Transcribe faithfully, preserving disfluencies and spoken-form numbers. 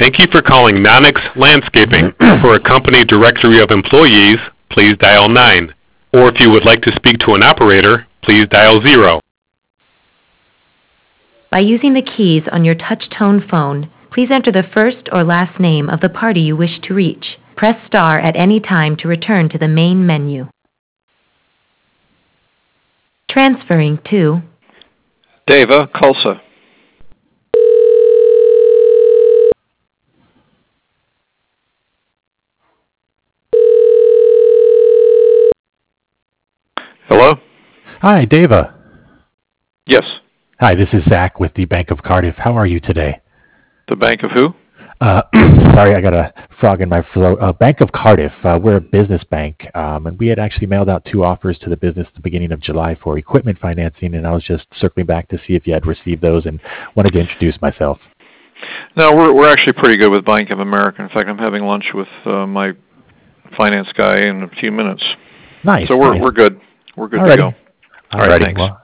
Thank you for calling Nonix Landscaping. For a company directory of employees, please dial nine. Or if you would like to speak to an operator, please dial zero. By using the keys on your touch-tone phone, please enter the first or last name of the party you wish to reach. Press star at any time to return to the main menu. Transferring to Deva Kulsa. Hello? Hi, Deva. Yes. Hi, this is Zach with the Bank of Cardiff. How are you today? The Bank of who? Uh, sorry, I got a frog in my throat. Uh, Bank of Cardiff. Uh, we're a business bank, um, and we had actually mailed out two offers to the business at the beginning of July for equipment financing, and I was just circling back to see if you had received those and wanted to introduce myself. No, we're we're actually pretty good with Bank of America. In fact, I'm having lunch with uh, my finance guy in a few minutes. Nice. So we're nice. we're good. We're good Alrighty. to go. All right, Alrighty. thanks. Well,